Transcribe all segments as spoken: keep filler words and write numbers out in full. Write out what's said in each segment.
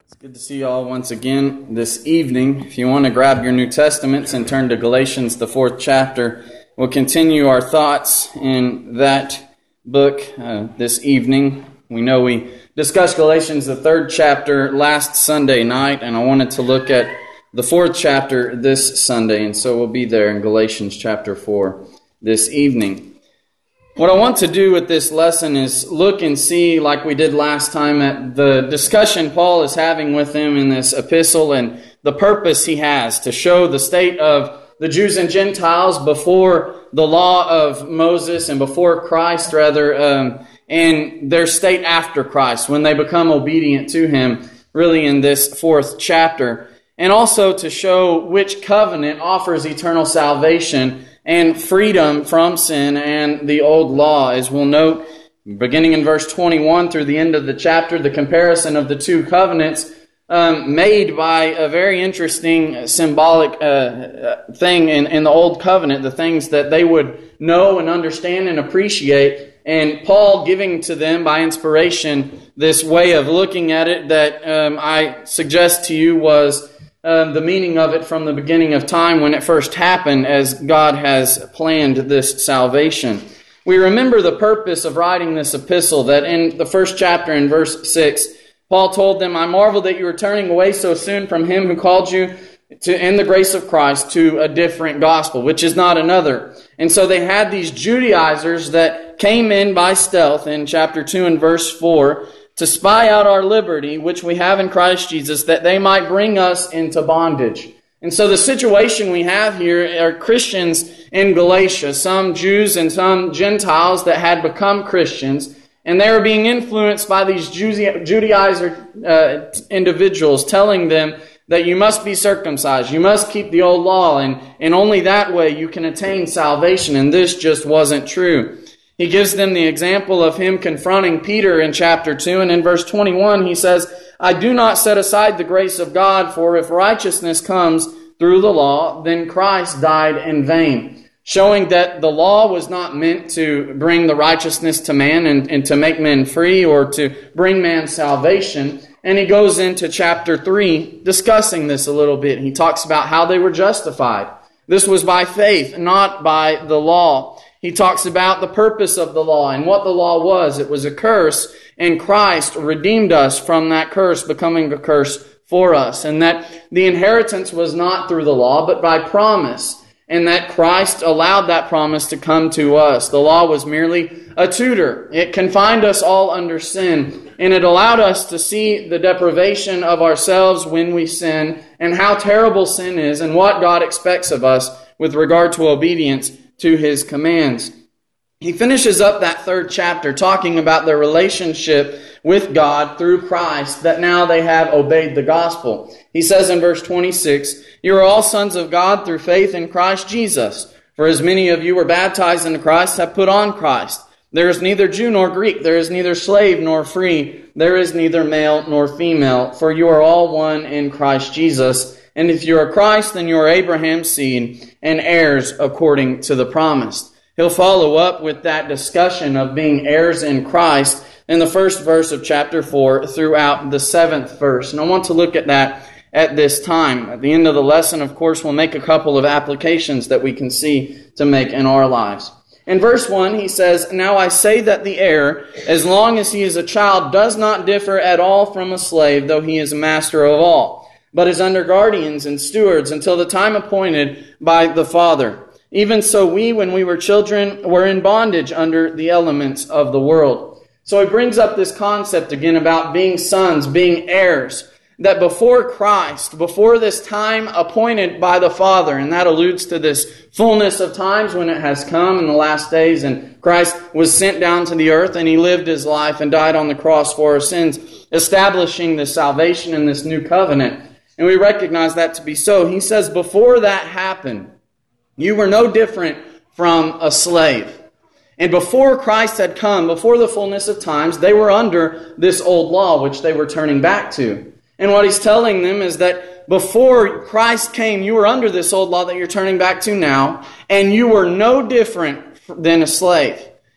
It's good to see you all once again this evening. If you want to grab your New Testaments and turn to Galatians, the fourth chapter, we'll continue our thoughts in that book uh, this evening. We know we discussed Galatians, the third chapter, last Sunday night, and I wanted to look at the fourth chapter this Sunday, and so we'll be there in Galatians chapter four this evening. What I want to do with this lesson is look and see, like we did last time, at the discussion Paul is having with them in this epistle and the purpose he has to show the state of the Jews and Gentiles before the law of Moses and before Christ, rather, um, and their state after Christ when they become obedient to him, really in this fourth chapter. And also to show which covenant offers eternal salvation and freedom from sin and the old law. As we'll note, beginning in verse twenty-one through the end of the chapter, the comparison of the two covenants um, made by a very interesting symbolic uh, thing in, in the old covenant, the things that they would know and understand and appreciate. And Paul giving to them by inspiration this way of looking at it that um, I suggest to you was Uh, the meaning of it from the beginning of time when it first happened, as God has planned this salvation. We remember the purpose of writing this epistle, that in the first chapter in verse six, Paul told them, "I marvel that you are turning away so soon from him who called you to in the grace of Christ to a different gospel, which is not another." And so they had these Judaizers that came in by stealth in chapter two and verse four, to spy out our liberty, which we have in Christ Jesus, that they might bring us into bondage. And so the situation we have here are Christians in Galatia, some Jews and some Gentiles that had become Christians, and they were being influenced by these Judaizer uh, individuals telling them that you must be circumcised, you must keep the old law, and, and only that way you can attain salvation, and this just wasn't true. He gives them the example of him confronting Peter in chapter two, and in verse twenty-one he says, "I do not set aside the grace of God, for if righteousness comes through the law, then Christ died in vain." Showing that the law was not meant to bring the righteousness to man and, and to make men free or to bring man salvation. And he goes into chapter three discussing this a little bit. He talks about how they were justified. This was by faith, not by the law. He talks about the purpose of the law and what the law was. It was a curse, and Christ redeemed us from that curse, becoming a curse for us. And that the inheritance was not through the law, but by promise. And that Christ allowed that promise to come to us. The law was merely a tutor. It confined us all under sin. And it allowed us to see the deprivation of ourselves when we sin, and how terrible sin is, and what God expects of us with regard to obedience to his commands. He finishes up that third chapter talking about their relationship with God through Christ, that now they have obeyed the gospel. He says in verse twenty-six, "You are all sons of God through faith in Christ Jesus. For as many of you were baptized into Christ have put on Christ. There is neither Jew nor Greek, there is neither slave nor free, there is neither male nor female, for you are all one in Christ Jesus. And if you are Christ, then you are Abraham's seed and heirs according to the promise." He'll follow up with that discussion of being heirs in Christ in the first verse of chapter four throughout the seventh verse. And I want to look at that at this time. At the end of the lesson, of course, we'll make a couple of applications that we can see to make in our lives. In verse one, he says, "Now I say that the heir, as long as he is a child, does not differ at all from a slave, though he is a master of all, but is under guardians and stewards until the time appointed by the Father. Even so we, when we were children, were in bondage under the elements of the world." So he brings up this concept again about being sons, being heirs, that before Christ, before this time appointed by the Father, and that alludes to this fullness of times when it has come in the last days, and Christ was sent down to the earth, and he lived his life and died on the cross for our sins, establishing this salvation and this new covenant. And we recognize that to be so. He says, before that happened, you were no different from a slave. And before Christ had come, before the fullness of times, they were under this old law, which they were turning back to. And what he's telling them is that before Christ came, you were under this old law that you're turning back to now, and you were no different than a slave.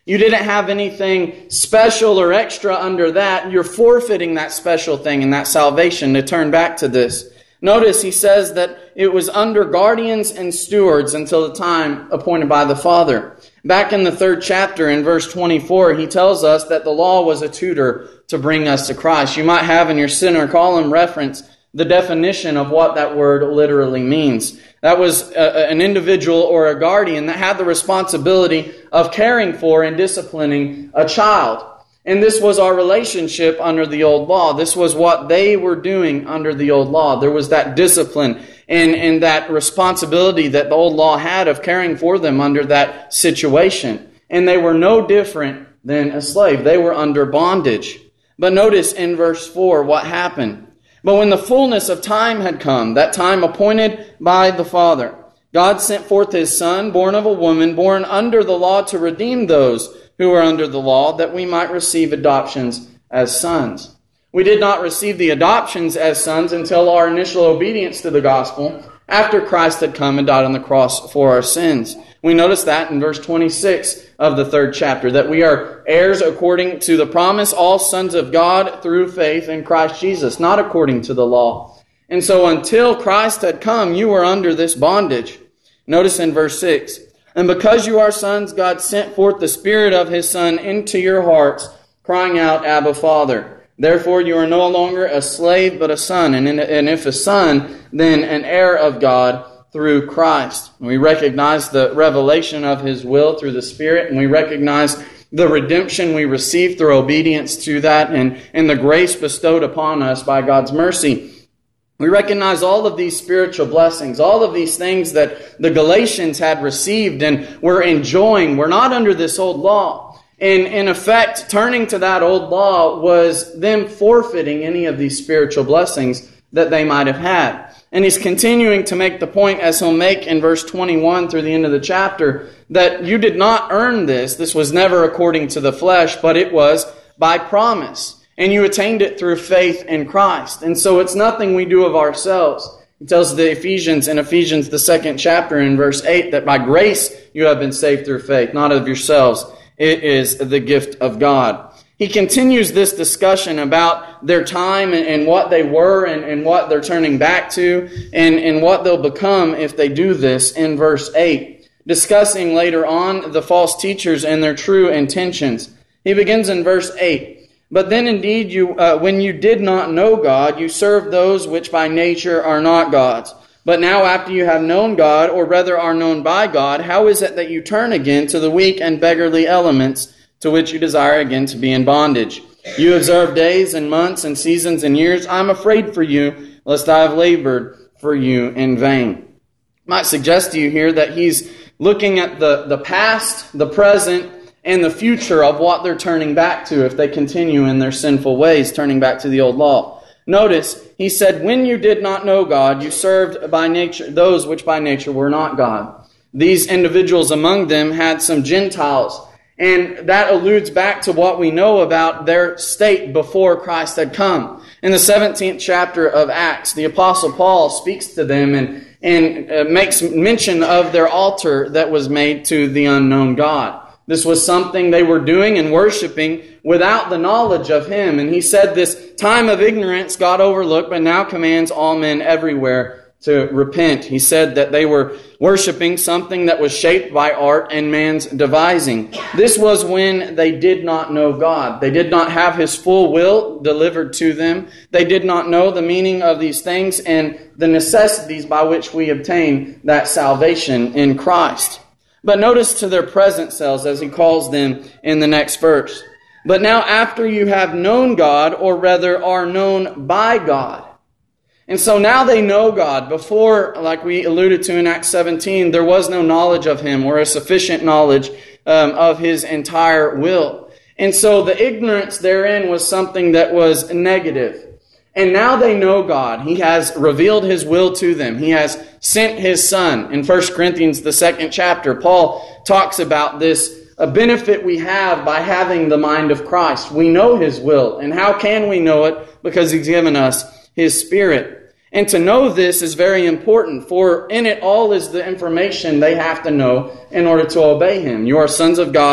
You didn't have anything special or extra under that. You're forfeiting that special thing and that salvation to turn back to this. Notice he says that it was under guardians and stewards until the time appointed by the Father. Back in the third chapter in verse twenty-four, he tells us that the law was a tutor to bring us to Christ. You might have in your center column reference the definition of what that word literally means. That was a, an individual or a guardian that had the responsibility of caring for and disciplining a child. And this was our relationship under the old law. This was what they were doing under the old law. There was that discipline and, and that responsibility that the old law had of caring for them under that situation. And they were no different than a slave. They were under bondage. But notice in verse four what happened. But when the fullness of time had come, that time appointed by the Father, God sent forth His Son, born of a woman, born under the law, to redeem those who are under the law, that we might receive adoptions as sons. We did not receive the adoptions as sons until our initial obedience to the gospel, after Christ had come and died on the cross for our sins. We notice that in verse twenty-six of the third chapter, that we are heirs according to the promise, all sons of God through faith in Christ Jesus, not according to the law. And so until Christ had come, you were under this bondage. Notice in verse six, and because you are sons, God sent forth the Spirit of His Son into your hearts, crying out, Abba, Father. Therefore you are no longer a slave, but a son. And if a son, then an heir of God through Christ. We recognize the revelation of His will through the Spirit, and we recognize the redemption we receive through obedience to that, and, and the grace bestowed upon us by God's mercy. We recognize all of these spiritual blessings, all of these things that the Galatians had received and were enjoying. We're not under this old law. And in effect, turning to that old law was them forfeiting any of these spiritual blessings that they might have had. And he's continuing to make the point, as he'll make in verse twenty-one through the end of the chapter, that you did not earn this. This was never according to the flesh, but it was by promise. And you attained it through faith in Christ. And so it's nothing we do of ourselves. He tells the Ephesians in Ephesians, the second chapter in verse eight, that by grace you have been saved through faith, not of yourselves. It is the gift of God. He continues this discussion about their time and, and what they were and, and what they're turning back to and, and what they'll become if they do this in verse eight, discussing later on the false teachers and their true intentions. He begins in verse eight. But then indeed, you, uh, when you did not know God, you served those which by nature are not gods. But now after you have known God, or rather are known by God, how is it that you turn again to the weak and beggarly elements to which you desire again to be in bondage? You observe days and months and seasons and years. I am afraid for you, lest I have labored for you in vain. I might suggest to you here that he's looking at the, the past, the present, and the future of what they're turning back to if they continue in their sinful ways, turning back to the old law. Notice, he said, when you did not know God, you served by nature those which by nature were not God. These individuals among them had some Gentiles, and that alludes back to what we know about their state before Christ had come. In the seventeenth chapter of Acts, the Apostle Paul speaks to them and, and uh, makes mention of their altar that was made to the unknown God. This was something they were doing and worshiping without the knowledge of Him. And he said this time of ignorance God overlooked, but now commands all men everywhere to repent. He said that they were worshiping something that was shaped by art and man's devising. This was when they did not know God. They did not have His full will delivered to them. They did not know the meaning of these things and the necessities by which we obtain that salvation in Christ. But notice to their present selves, as he calls them in the next verse. But now after you have known God, or rather are known by God. And so now they know God. Before, like we alluded to in Acts seventeen, there was no knowledge of Him or a sufficient knowledge um, of His entire will. And so the ignorance therein was something that was negative. And now they know God. He has revealed His will to them. He has sent His Son. In First Corinthians, the second chapter, Paul talks about this, a benefit we have by having the mind of Christ. We know His will. And how can we know it? Because He's given us His Spirit. And to know this is very important, for in it all is the information they have to know in order to obey Him. You are sons of God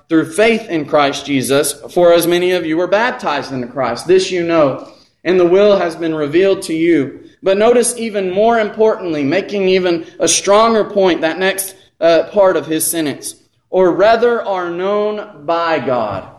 through faith in Christ Jesus, for as many of you were baptized into Christ. This you know, and the will has been revealed to you. But notice even more importantly, making even a stronger point, that next uh, part of his sentence, or rather are known by God.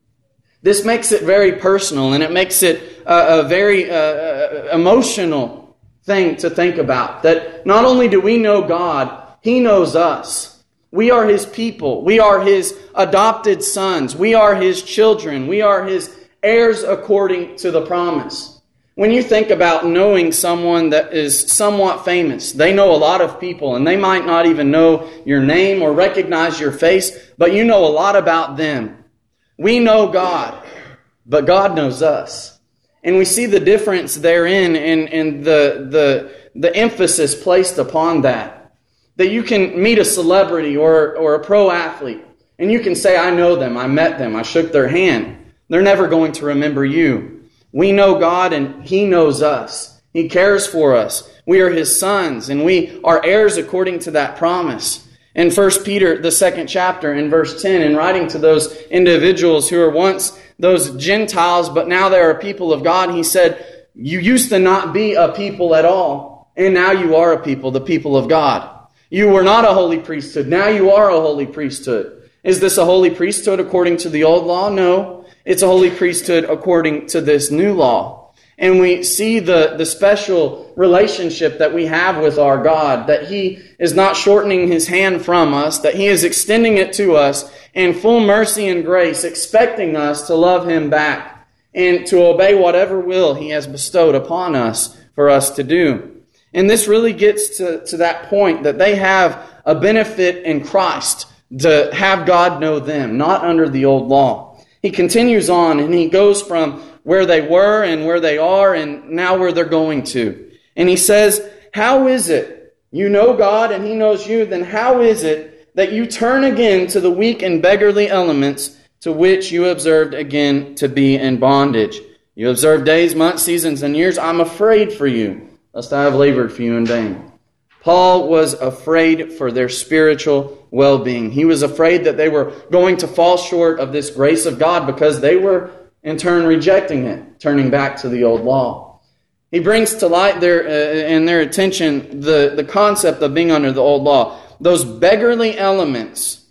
This makes it very personal, and it makes it a, a very uh, emotional thing to think about. That not only do we know God, He knows us. We are His people. We are His adopted sons. We are His children. We are His heirs according to the promise. When you think about knowing someone that is somewhat famous, they know a lot of people, and they might not even know your name or recognize your face, but you know a lot about them. We know God, but God knows us. And we see the difference therein and, and the, the, the emphasis placed upon that. That you can meet a celebrity or, or a pro athlete, and you can say, I know them, I met them, I shook their hand. They're never going to remember you. We know God and He knows us. He cares for us. We are His sons, and we are heirs according to that promise. In First Peter, the second chapter, in verse ten, in writing to those individuals who were once those Gentiles, but now they are a people of God, he said, you used to not be a people at all, and now you are a people, the people of God. You were not a holy priesthood, now you are a holy priesthood. Is this a holy priesthood according to the old law? No, it's a holy priesthood according to this new law. And we see the, the special relationship that we have with our God, that He is not shortening His hand from us, that He is extending it to us in full mercy and grace, expecting us to love Him back and to obey whatever will He has bestowed upon us for us to do. And this really gets to, to that point that they have a benefit in Christ to have God know them, not under the old law. He continues on and he goes from where they were and where they are and now where they're going to. And he says, how is it? You know God and He knows you, then how is it that you turn again to the weak and beggarly elements to which you observed again to be in bondage? You observe days, months, seasons, and years. I'm afraid for you, lest I have labored for you in vain. Paul was afraid for their spiritual well-being. He was afraid that they were going to fall short of this grace of God because they were in turn rejecting it, turning back to the old law. He brings to light their, uh, in their attention the, the concept of being under the old law. Those beggarly elements.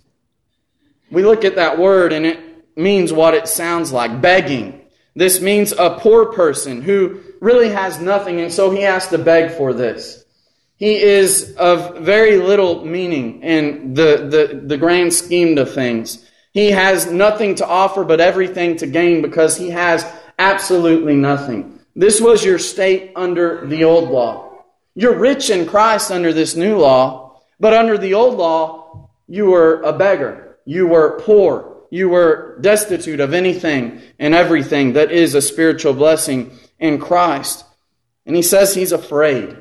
We look at that word and it means what it sounds like, begging. This means a poor person who really has nothing, and so he has to beg for this. He is of very little meaning in the, the, the grand scheme of things. He has nothing to offer but everything to gain because he has absolutely nothing. This was your state under the old law. You're rich in Christ under this new law, but under the old law, you were a beggar. You were poor. You were destitute of anything and everything that is a spiritual blessing in Christ. And he says he's afraid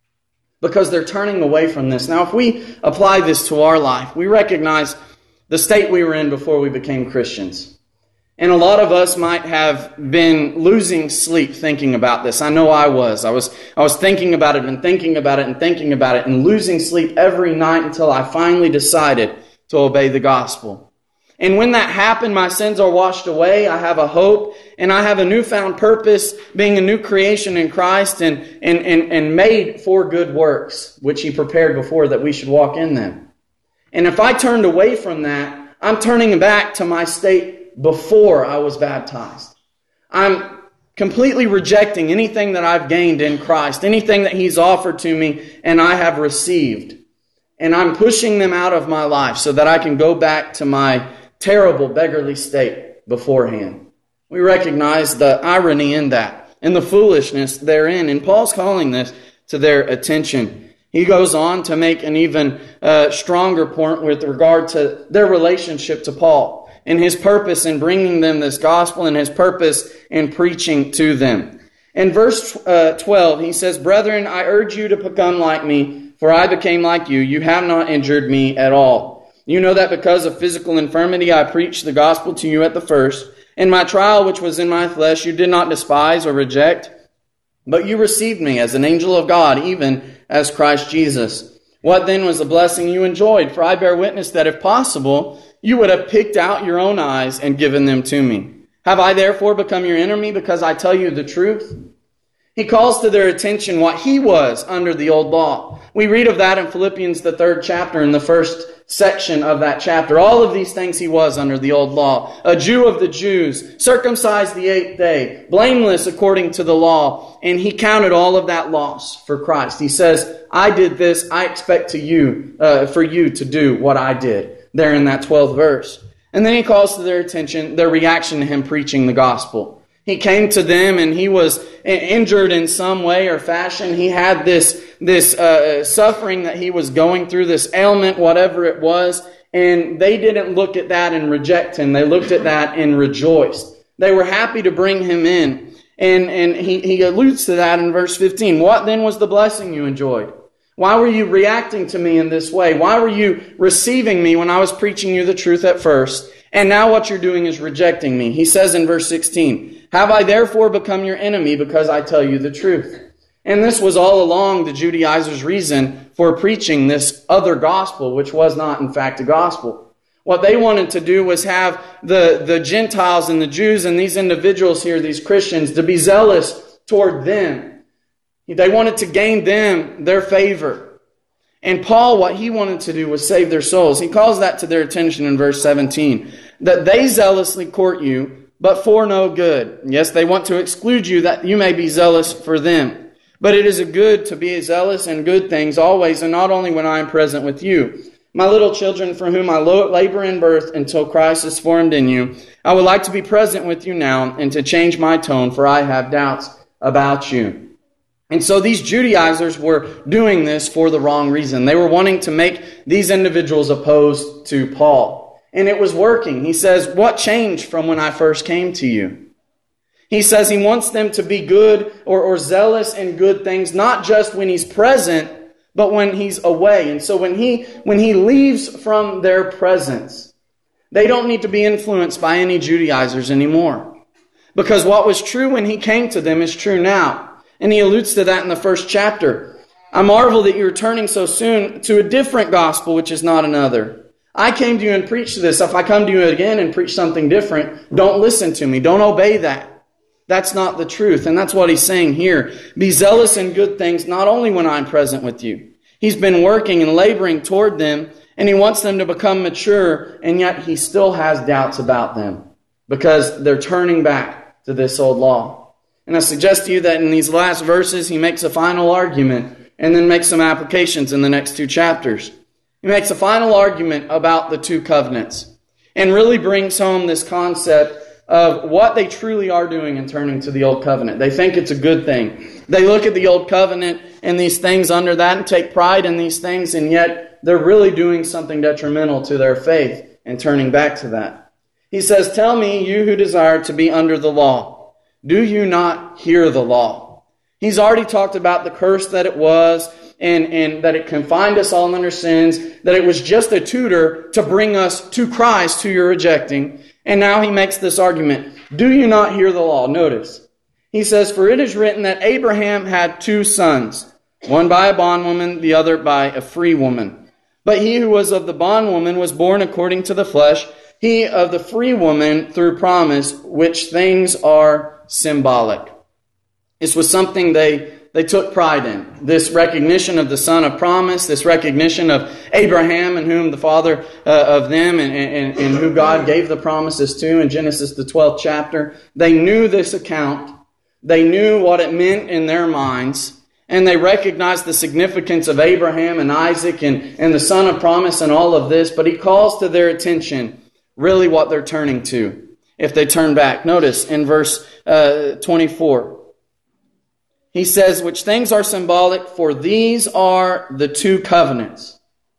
because they're turning away from this. Now, if we apply this to our life, we recognize the state we were in before we became Christians. And a lot of us might have been losing sleep thinking about this. I know I was. I was I was thinking about it and thinking about it and thinking about it and losing sleep every night until I finally decided to obey the gospel. And when that happened, my sins are washed away. I have a hope and I have a newfound purpose, being a new creation in Christ and, and, and, and made for good works, which He prepared before that we should walk in them. And if I turned away from that, I'm turning back to my state before I was baptized. I'm completely rejecting anything that I've gained in Christ, anything that He's offered to me and I have received. And I'm pushing them out of my life so that I can go back to my terrible beggarly state beforehand. We recognize the irony in that and the foolishness therein. And Paul's calling this to their attention. He goes on to make an even uh, stronger point with regard to their relationship to Paul and his purpose in bringing them this gospel and his purpose in preaching to them. In verse uh, twelve, he says, Brethren, I urge you to become like me, for I became like you. You have not injured me at all. You know that because of physical infirmity I preached the gospel to you at the first. In my trial, which was in my flesh, you did not despise or reject, but you received me as an angel of God, even as Christ Jesus. What then was the blessing you enjoyed? For I bear witness that if possible, you would have picked out your own eyes and given them to me. Have I therefore become your enemy because I tell you the truth? He calls to their attention what he was under the old law. We read of that in Philippians, the third chapter, in the first section of that chapter. All of these things he was under the old law. A Jew of the Jews, circumcised the eighth day, blameless according to the law. And he counted all of that loss for Christ. He says, I did this, I expect to you, uh, for you to do what I did. There in that twelfth verse. And then he calls to their attention their reaction to him preaching the gospel. He came to them and he was injured in some way or fashion. He had this, this uh, suffering that he was going through, this ailment, whatever it was. And they didn't look at that and reject him. They looked at that and rejoiced. They were happy to bring him in. And, and he, he alludes to that in verse fifteen. What then was the blessing you enjoyed? Why were you reacting to me in this way? Why were you receiving me when I was preaching you the truth at first? And now what you're doing is rejecting me. He says in verse sixteen, have I therefore become your enemy because I tell you the truth? And this was all along the Judaizers' reason for preaching this other gospel, which was not in fact a gospel. What they wanted to do was have the, the Gentiles and the Jews and these individuals here, these Christians, to be zealous toward them. They wanted to gain them their favor. And Paul, what he wanted to do was save their souls. He calls that to their attention in verse seventeen. That they zealously court you, but for no good. Yes, they want to exclude you that you may be zealous for them. But it is a good to be zealous in good things always, and not only when I am present with you. My little children, for whom I labor in birth until Christ is formed in you, I would like to be present with you now and to change my tone, for I have doubts about you. And so these Judaizers were doing this for the wrong reason. They were wanting to make these individuals opposed to Paul. And it was working. He says, what changed from when I first came to you? He says he wants them to be good or, or zealous in good things, not just when he's present, but when he's away. And so when he, when he leaves from their presence, they don't need to be influenced by any Judaizers anymore. Because what was true when he came to them is true now. And he alludes to that in the first chapter. I marvel that you are turning so soon to a different gospel, which is not another. I came to you and preached this. If I come to you again and preach something different, don't listen to me. Don't obey that. That's not the truth. And that's what he's saying here. Be zealous in good things, not only when I'm present with you. He's been working and laboring toward them, and he wants them to become mature, and yet he still has doubts about them because they're turning back to this old law. And I suggest to you that in these last verses, he makes a final argument and then makes some applications in the next two chapters. He makes a final argument about the two covenants and really brings home this concept of what they truly are doing in turning to the old covenant. They think it's a good thing. They look at the old covenant and these things under that and take pride in these things, and yet they're really doing something detrimental to their faith and turning back to that. He says, tell me, you who desire to be under the law, do you not hear the law? He's already talked about the curse that it was, and, and that it confined us all in our sins, that it was just a tutor to bring us to Christ, who you're rejecting. And now he makes this argument. Do you not hear the law? Notice. He says, for it is written that Abraham had two sons, one by a bondwoman, the other by a free woman. But he who was of the bondwoman was born according to the flesh, he of the free woman through promise, which things are symbolic. This was something they, they took pride in. This recognition of the son of promise, this recognition of Abraham, in whom the father uh, of them and, and, and who God gave the promises to in Genesis, the twelfth chapter. They knew this account. They knew what it meant in their minds. And they recognized the significance of Abraham and Isaac and, and the son of promise and all of this. But he calls to their attention really what they're turning to if they turn back. Notice in verse uh, twenty-four. He says, which things are symbolic, for these are the two covenants.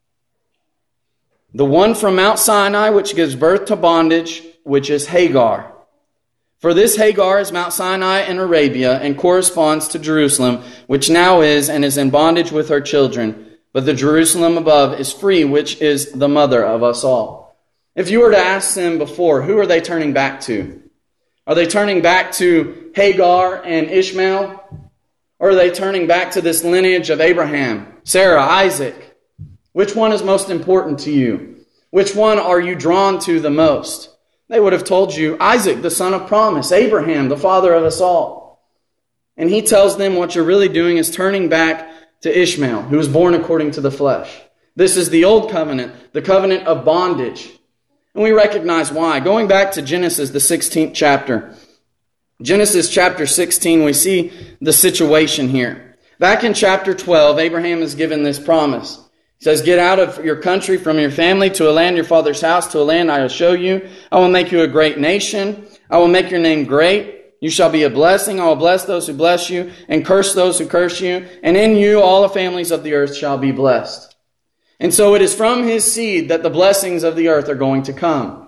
The one from Mount Sinai, which gives birth to bondage, which is Hagar. For this Hagar is Mount Sinai in Arabia and corresponds to Jerusalem, which now is and is in bondage with her children. But the Jerusalem above is free, which is the mother of us all. If you were to ask them before, who are they turning back to? Are they turning back to Hagar and Ishmael? Or are they turning back to this lineage of Abraham, Sarah, Isaac? Which one is most important to you? Which one are you drawn to the most? They would have told you, Isaac, the son of promise, Abraham, the father of us all. And he tells them what you're really doing is turning back to Ishmael, who was born according to the flesh. This is the old covenant, the covenant of bondage. And we recognize why. Going back to Genesis, the sixteenth chapter. Genesis chapter sixteen, we see the situation here. Back in chapter twelve, Abraham is given this promise. He says, get out of your country, from your family, to a land your father's house, to a land I will show you. I will make you a great nation. I will make your name great. You shall be a blessing. I will bless those who bless you, and curse those who curse you. And in you all the families of the earth shall be blessed. And so it is from his seed that the blessings of the earth are going to come.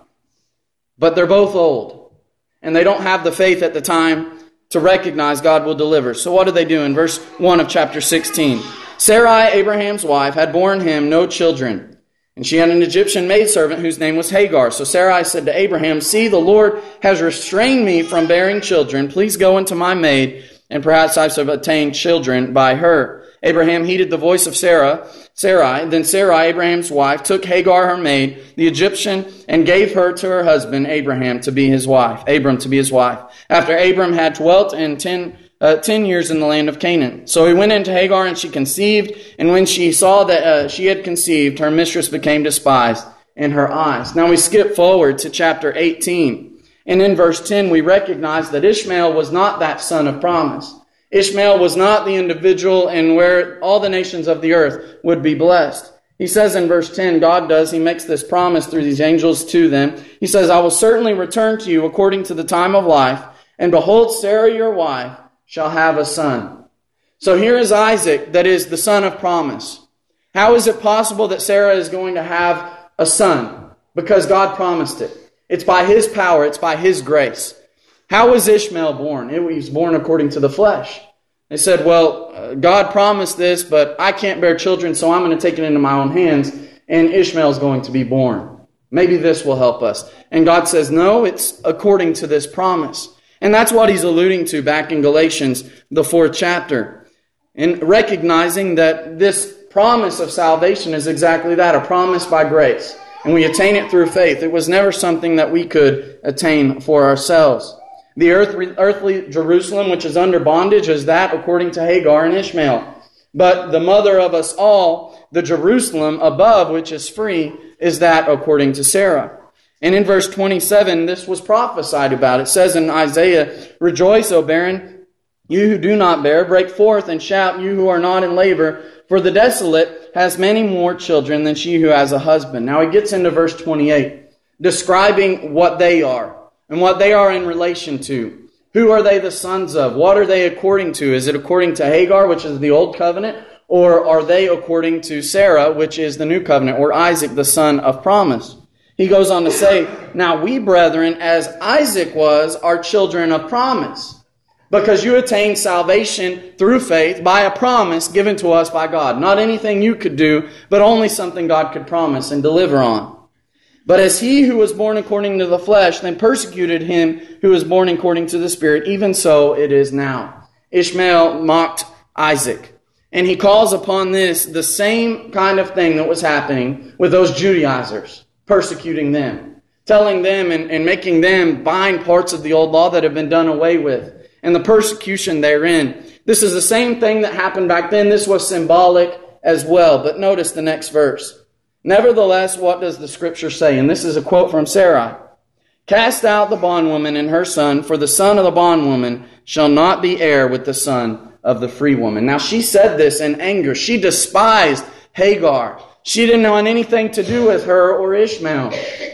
But they're both old, and they don't have the faith at the time to recognize God will deliver. So what do they do? In verse one of chapter sixteen, Sarai, Abraham's wife, had borne him no children, and she had an Egyptian maidservant whose name was Hagar. So Sarai said to Abraham, see, the Lord has restrained me from bearing children. Please go into my maid, and perhaps I shall obtain children by her. Abraham heeded the voice of Sarah, Sarai. Then Sarai, Abraham's wife, took Hagar, her maid, the Egyptian, and gave her to her husband Abraham to be his wife. Abram to be his wife. After Abram had dwelt in ten Uh, ten years in the land of Canaan. So he went into Hagar, and she conceived, and when she saw that uh, she had conceived, her mistress became despised in her eyes. Now we skip forward to chapter eighteen, and in verse ten we recognize that Ishmael was not that son of promise. Ishmael was not the individual in where all the nations of the earth would be blessed. He says in verse ten, God does, he makes this promise through these angels to them. He says, I will certainly return to you according to the time of life, and behold, Sarah your wife shall have a son. So here is Isaac, that is the son of promise. How is it possible that Sarah is going to have a son? Because God promised it. It's by his power. It's by his grace. How was Ishmael born? He was born according to the flesh. They said, well, uh, God promised this, but I can't bear children, so I'm going to take it into my own hands, and Ishmael is going to be born. Maybe this will help us. And God says, no, it's according to this promise. And that's what he's alluding to back in Galatians, the fourth chapter. And recognizing that this promise of salvation is exactly that, a promise by grace. And we attain it through faith. It was never something that we could attain for ourselves. The earth, earthly Jerusalem, which is under bondage, is that according to Hagar and Ishmael. But the mother of us all, the Jerusalem above, which is free, is that according to Sarah. And in verse twenty-seven, this was prophesied about. It says in Isaiah, rejoice, O barren, you who do not bear, break forth and shout, you who are not in labor, for the desolate has many more children than she who has a husband. Now he gets into verse twenty-eight, describing what they are and what they are in relation to. Who are they the sons of? What are they according to? Is it according to Hagar, which is the old covenant, or are they according to Sarah, which is the new covenant, or Isaac, the son of promise? He goes on to say, now we, brethren, as Isaac was, are children of promise, because you attained salvation through faith by a promise given to us by God. Not anything you could do, but only something God could promise and deliver on. But as he who was born according to the flesh then persecuted him who was born according to the Spirit, even so it is now. Ishmael mocked Isaac. And he calls upon this the same kind of thing that was happening with those Judaizers. Persecuting them, telling them and, and making them bind parts of the old law that have been done away with, and the persecution therein. This is the same thing that happened back then. This was symbolic as well. But notice the next verse. Nevertheless, what does the scripture say? And this is a quote from Sarai. Cast out the bondwoman and her son, for the son of the bondwoman shall not be heir with the son of the free woman. Now she said this in anger. She despised Hagar. She didn't want anything to do with her or Ishmael.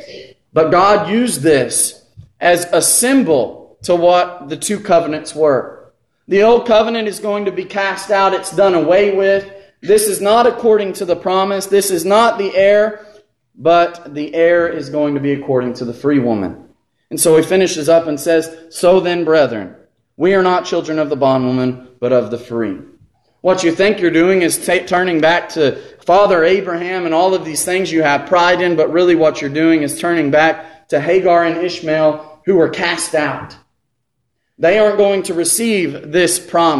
But God used this as a symbol to what the two covenants were. The old covenant is going to be cast out. It's done away with. This is not according to the promise. This is not the heir, but the heir is going to be according to the free woman. And so he finishes up and says, so then, brethren, we are not children of the bondwoman, but of the free. What you think you're doing is t- turning back to Father Abraham and all of these things you have pride in, but really what you're doing is turning back to Hagar and Ishmael, who were cast out. They aren't going to receive this promise.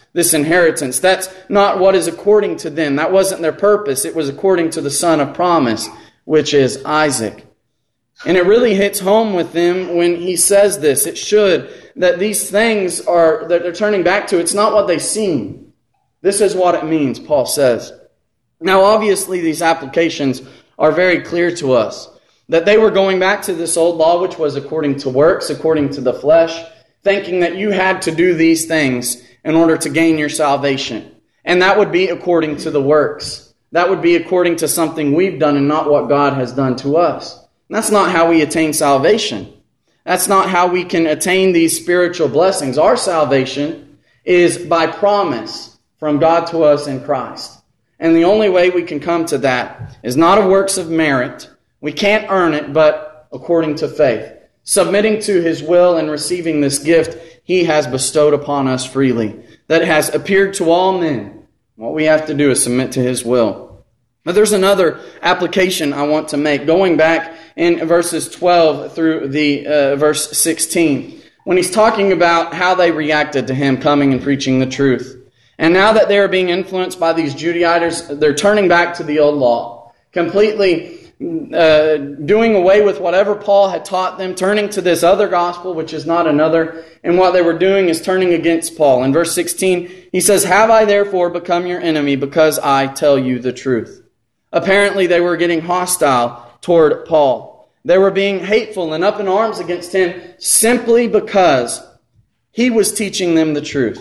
this inheritance. That's not what is according to them. That wasn't their purpose. It was according to the son of promise, which is Isaac. And it really hits home with them when he says this. It should, that these things are that they're turning back to, it's not what they seem. This is what it means, Paul says. Now, obviously, these applications are very clear to us. That they were going back to this old law, which was according to works, according to the flesh, thinking that you had to do these things in order to gain your salvation. And that would be according to the works. That would be according to something we've done and not what God has done to us. That's not how we attain salvation. That's not how we can attain these spiritual blessings. Our salvation is by promise from God to us in Christ. And the only way we can come to that is not of works of merit. We can't earn it, but according to faith. Submitting to His will and receiving this gift He has bestowed upon us freely. That has appeared to all men. What we have to do is submit to His will. But there's another application I want to make. Going back in verses twelve through the uh, verse sixteen. When he's talking about how they reacted to Him coming and preaching the truth. And now that they are being influenced by these Judaizers, they're turning back to the old law. Completely Uh, doing away with whatever Paul had taught them, turning to this other gospel, which is not another. And what they were doing is turning against Paul. In verse sixteen, he says, "Have I therefore become your enemy because I tell you the truth?" Apparently they were getting hostile toward Paul. They were being hateful and up in arms against him simply because he was teaching them the truth.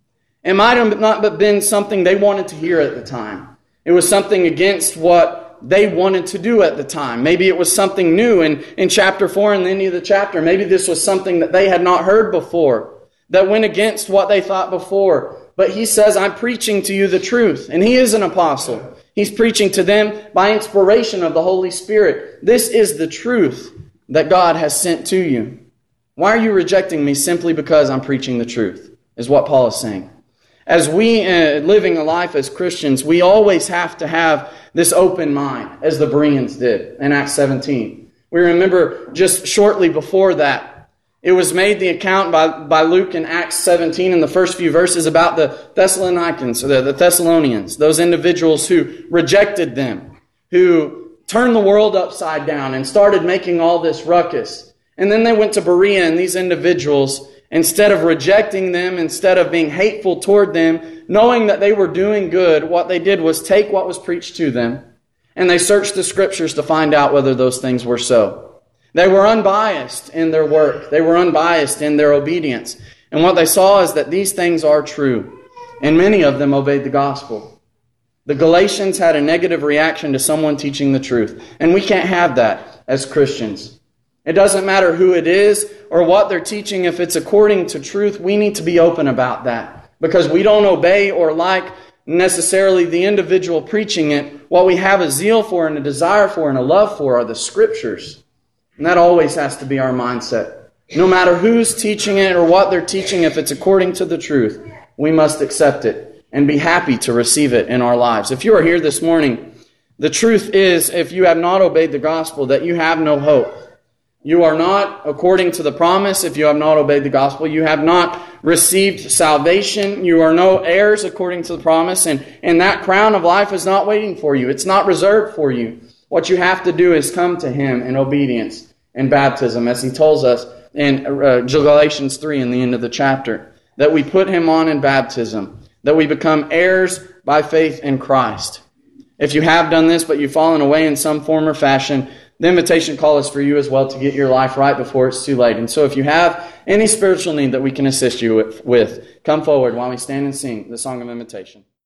It might have not been something they wanted to hear at the time. It was something against what they wanted to do at the time. Maybe it was something new in, in chapter four and the end of the chapter. Maybe this was something that they had not heard before, that went against what they thought before. But he says, I'm preaching to you the truth. And he is an apostle. He's preaching to them by inspiration of the Holy Spirit. This is the truth that God has sent to you. Why are you rejecting me simply because I'm preaching the truth? Is what Paul is saying. As we uh, living a life as Christians, we always have to have this open mind, as the Bereans did in Acts seventeen. We remember just shortly before that, it was made the account by, by Luke in Acts seventeen in the first few verses about the Thessalonians, or the, the Thessalonians, those individuals who rejected them, who turned the world upside down and started making all this ruckus. And then they went to Berea, and these individuals, instead of rejecting them, instead of being hateful toward them, knowing that they were doing good, what they did was take what was preached to them, and they searched the Scriptures to find out whether those things were so. They were unbiased in their work. They were unbiased in their obedience. And what they saw is that these things are true. And many of them obeyed the gospel. The Galatians had a negative reaction to someone teaching the truth. And we can't have that as Christians. It doesn't matter who it is or what they're teaching. If it's according to truth, we need to be open about that. Because we don't obey or like necessarily the individual preaching it. What we have a zeal for and a desire for and a love for are the Scriptures. And that always has to be our mindset. No matter who's teaching it or what they're teaching, if it's according to the truth, we must accept it and be happy to receive it in our lives. If you are here this morning, the truth is, if you have not obeyed the gospel, that you have no hope. You are not according to the promise. If you have not obeyed the gospel, you have not received salvation. You are no heirs according to the promise. And, and that crown of life is not waiting for you. It's not reserved for you. What you have to do is come to Him in obedience and baptism, as He tells us in uh, Galatians three in the end of the chapter, that we put Him on in baptism, that we become heirs by faith in Christ. If you have done this, but you've fallen away in some form or fashion, the invitation call is for you as well to get your life right before it's too late. And so if you have any spiritual need that we can assist you with, with come forward while we stand and sing the song of invitation.